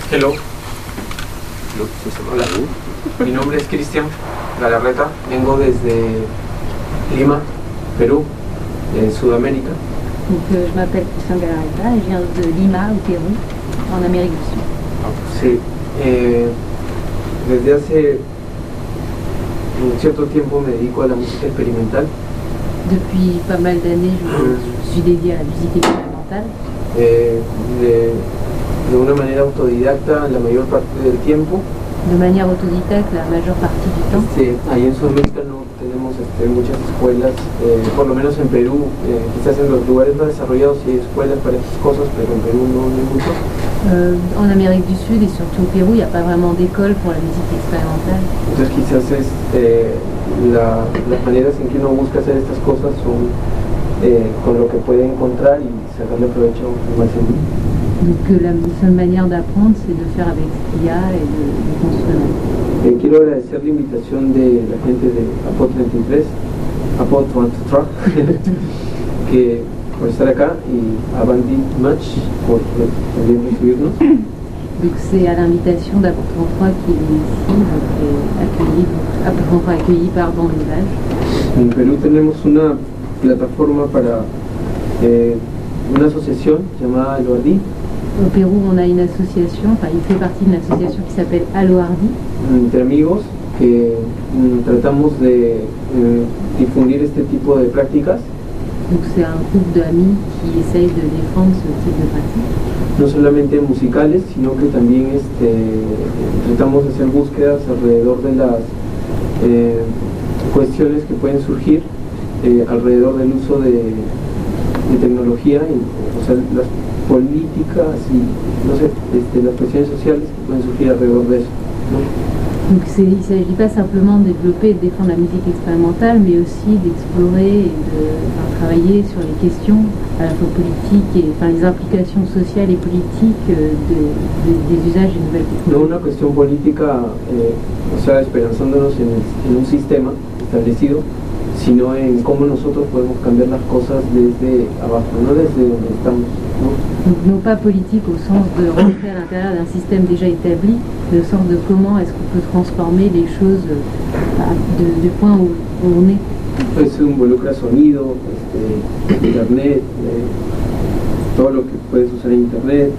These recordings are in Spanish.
Hello. Hola. Mi nombre es Cristian Galarreta. Vengo desde Lima, Perú, en Sudamérica. Donc, je m'appelle Christian Galarreta et je viens de Lima, au Pérou, en Amérique du Sud. Sí. Desde hace un cierto tiempo me dedico a la música experimental. Depuis pas mal d'années, je suis dédiée à la musique expérimentale. De una manera autodidacta la mayor parte del tiempo. De manière autodidacte la majeure partie du temps. Ahí en Sudamérica no tenemos muchas escuelas, por lo menos en Perú, quizás en los lugares más desarrollados sí hay escuelas para esas cosas, pero en Perú no hay mucho. En Amérique du Sud et surtout au Pérou, il n'y a pas vraiment d'école pour la musique expérimentale. Entonces quizás las maneras en que uno busca hacer estas cosas son con lo que puede encontrar y sacarle provecho al máximo. Donc la seule manière d'apprendre, c'est de faire avec ce qu'il y a et de construire. Quiero agradecer la invitación de la gente de APO 33, APO 33, que por estar acá, y a Bandit Match por también recibirnos. Donc c'est à l'invitation d'APO 33 qui est ici, donc APO 33 accueilli par Bandit Match. En Perú tenemos una plataforma para una asociación llamada Aloardi. Au Pérou, on a une association, enfin il fait partie d'une association qui s'appelle Aloardi. Entre amigos que tratamos de difundir este tipo de prácticas. Donc c'est un groupe d'amis qui essaye de défendre ce type de pratique. No solamente musicales, sino que también tratamos de hacer búsquedas alrededor de las cuestiones que pueden surgir alrededor del uso de tecnología, o sea, las políticas y no sé, las cuestiones sociales que pueden surgir alrededor de eso, ¿no? Donc il ne s'agit pas simplement de développer et de défendre la musique expérimentale, mais aussi d'explorer et de travailler sur les questions à la fois politiques et les implications sociales et politiques des usages des nouvelles technologies. No una cuestión política, o sea, esperanzándonos en un sistema establecido, sino en cómo nosotros podemos cambiar las cosas desde abajo, no desde donde estamos, ¿no? Donc non pas politique au sens de rentrer à l'intérieur d'un système déjà établi, mais au sens de comment est-ce qu'on peut transformer les choses du point où on est. Eso involucra sonido, internet, todo lo que puedes usar en internet,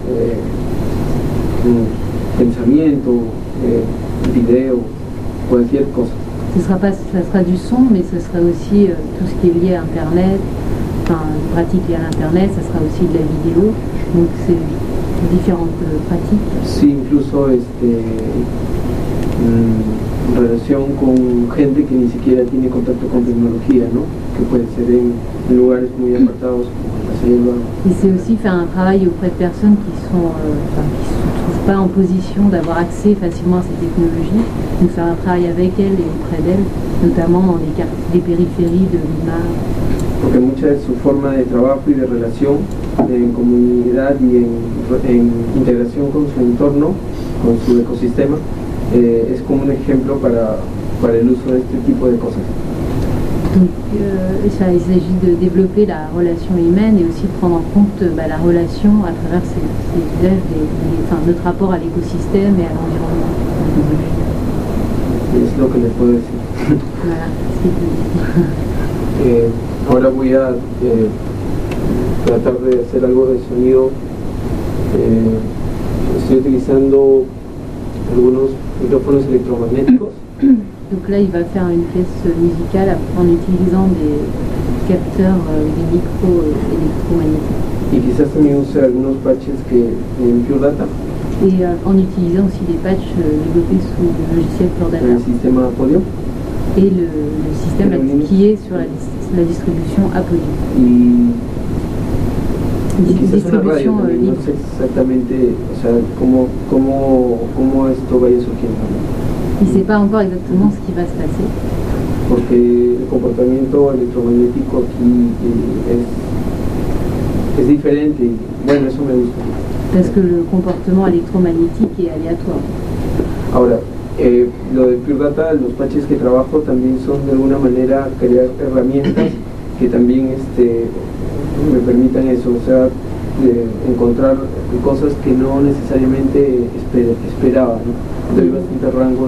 pensamiento, video, cualquier cosa. Ça sera du son, mais ce sera aussi tout ce qui est lié à Internet, enfin pratique liée à l'Internet, ça sera aussi de la vidéo, donc c'est différentes pratiques. Sí, incluso en relación con gente que ni siquiera tiene contacto con tecnología, ¿no? Que puede ser en lugares muy apartados como la selva. Et c'est aussi faire un travail auprès de personnes qui se trouvent pas en position d'avoir accès facilement à ces technologies, donc faire un travail avec elles et auprès d'elles, notamment dans les quartiers, les périphéries de Lima. Porque mucha de su forma de trabajo y de relación en comunidad y en integración con su entorno, con su ecosistema, es como un ejemplo para el uso de este tipo de cosas. Donc il s'agit de développer la relation humaine et aussi de prendre en compte la relation à travers ces usages, notre rapport à l'écosystème et à l'environnement. Es lo que les puedo decir. Voilà, c'est ce que je dis. Ahora voy a tratar de hacer algo de sonido. Estoy utilizando algunos micrófonos electromagnéticos. Donc là, il va faire une pièce musicale en utilisant des capteurs, des micros électromagnétiques. Y quizás también use algunos patches en Pure Data. Et en utilisant aussi des patchs développés sous le logiciel Pure Data. El sistema Apollo. Et le système qui est sur la distribution Apollo. Y quizás una radio distribution también, libre. no sé exactamente, o sea, cómo esto vaya surgiendo, ¿no? Il ne sait pas encore exactement ce qui va se passer. Porque el comportamiento electromagnético aquí es diferente y bueno, eso me gusta. Parce que le comportement électromagnétique est aléatoire. Ahora, lo de Pure Data, los patches que trabajo también son de alguna manera crear herramientas que también me permitan eso, o sea, encontrar cosas que no necesariamente esperaba, ¿no? Entonces hay bastante rango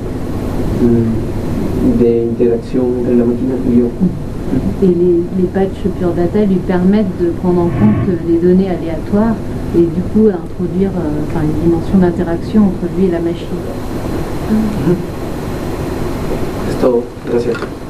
de interacción entre la máquina y yo. Et les patchs Pure Data lui permettent de prendre en compte les données aléatoires et du coup introduire une dimension d'interaction entre lui et la machine. Es todo. Gracias.